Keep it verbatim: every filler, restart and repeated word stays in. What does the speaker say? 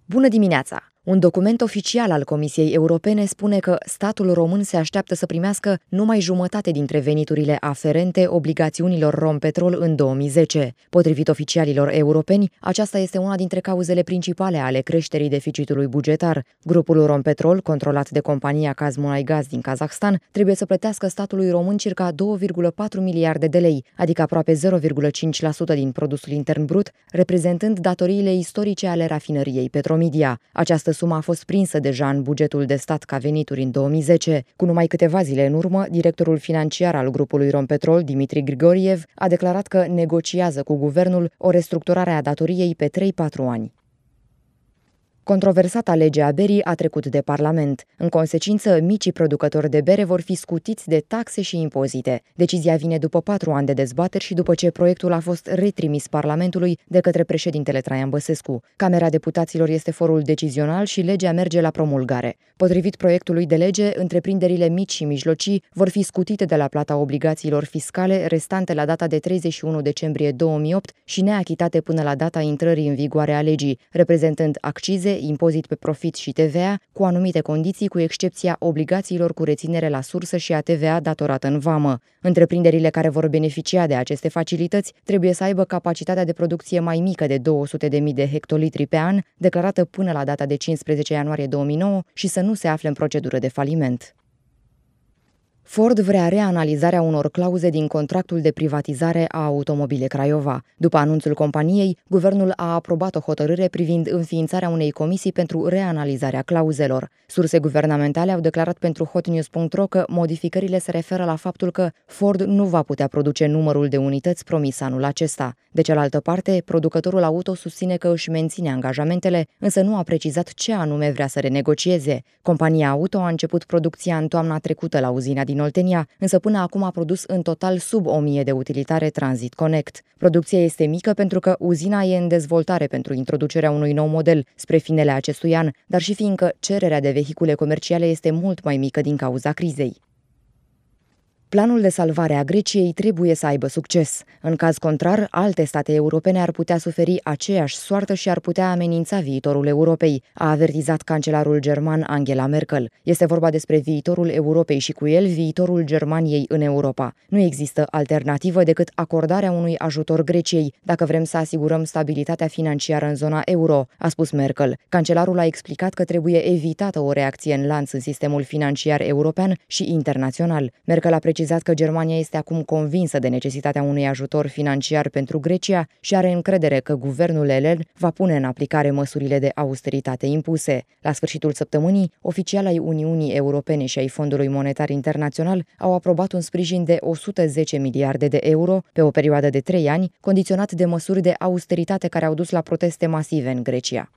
Bună dimineața! Un document oficial al Comisiei Europene spune că statul român se așteaptă să primească numai jumătate dintre veniturile aferente obligațiunilor Rompetrol în două mii zece. Potrivit oficialilor europeni, aceasta este una dintre cauzele principale ale creșterii deficitului bugetar. Grupul Rompetrol, controlat de compania Kazmunaygaz din Kazahstan, trebuie să plătească statului român circa două virgulă patru miliarde de lei, adică aproape zero virgulă cinci la sută din produsul intern brut, reprezentând datoriile istorice ale rafinăriei Petromidia. Această suma a fost prinsă deja în bugetul de stat ca venituri în două mii zece. Cu numai câteva zile în urmă, directorul financiar al grupului Rompetrol, Dimitri Grigoriev, a declarat că negociază cu guvernul o restructurare a datoriei pe trei patru ani. Controversata lege a berii a trecut de Parlament. În consecință, micii producători de bere vor fi scutiți de taxe și impozite. Decizia vine după patru ani de dezbateri și după ce proiectul a fost retrimis Parlamentului de către președintele Traian Băsescu. Camera Deputaților este forul decizional și legea merge la promulgare. Potrivit proiectului de lege, întreprinderile mici și mijlocii vor fi scutite de la plata obligațiilor fiscale restante la data de treizeci și unu decembrie două mii opt și neachitate până la data intrării în vigoare a legii, reprezentând accize, impozit pe profit și T V A, cu anumite condiții, cu excepția obligațiilor cu reținere la sursă și a T V A datorată în vamă. Întreprinderile care vor beneficia de aceste facilități trebuie să aibă capacitatea de producție mai mică de două sute de mii de hectolitri pe an, declarată până la data de cincisprezece ianuarie două mii nouă și să nu se afle în procedură de faliment. Ford vrea reanalizarea unor clauze din contractul de privatizare a Automobile Craiova. După anunțul companiei, guvernul a aprobat o hotărâre privind înființarea unei comisii pentru reanalizarea clauzelor. Surse guvernamentale au declarat pentru hotnews punct ro că modificările se referă la faptul că Ford nu va putea produce numărul de unități promis anul acesta. De cealaltă parte, producătorul auto susține că își menține angajamentele, însă nu a precizat ce anume vrea să renegocieze. Compania auto a început producția în toamna trecută la uzina din Oltenia, însă până acum a produs în total sub o mie de utilitare Transit Connect. Producția este mică pentru că uzina e în dezvoltare pentru introducerea unui nou model spre finele acestui an, dar și fiindcă cererea de vehicule comerciale este mult mai mică din cauza crizei. Planul de salvare a Greciei trebuie să aibă succes. În caz contrar, alte state europene ar putea suferi aceeași soartă și ar putea amenința viitorul Europei, a avertizat cancelarul german Angela Merkel. Este vorba despre viitorul Europei și cu el viitorul Germaniei în Europa. Nu există alternativă decât acordarea unui ajutor Greciei, dacă vrem să asigurăm stabilitatea financiară în zona euro, a spus Merkel. Cancelarul a explicat că trebuie evitată o reacție în lanț în sistemul financiar european și internațional. Merkel a precizat că Germania este acum convinsă de necesitatea unui ajutor financiar pentru Grecia și are încredere că guvernul elen va pune în aplicare măsurile de austeritate impuse. La sfârșitul săptămânii, oficiali ai Uniunii Europene și ai Fondului Monetar Internațional au aprobat un sprijin de o sută zece miliarde de euro pe o perioadă de trei ani, condiționat de măsuri de austeritate care au dus la proteste masive în Grecia.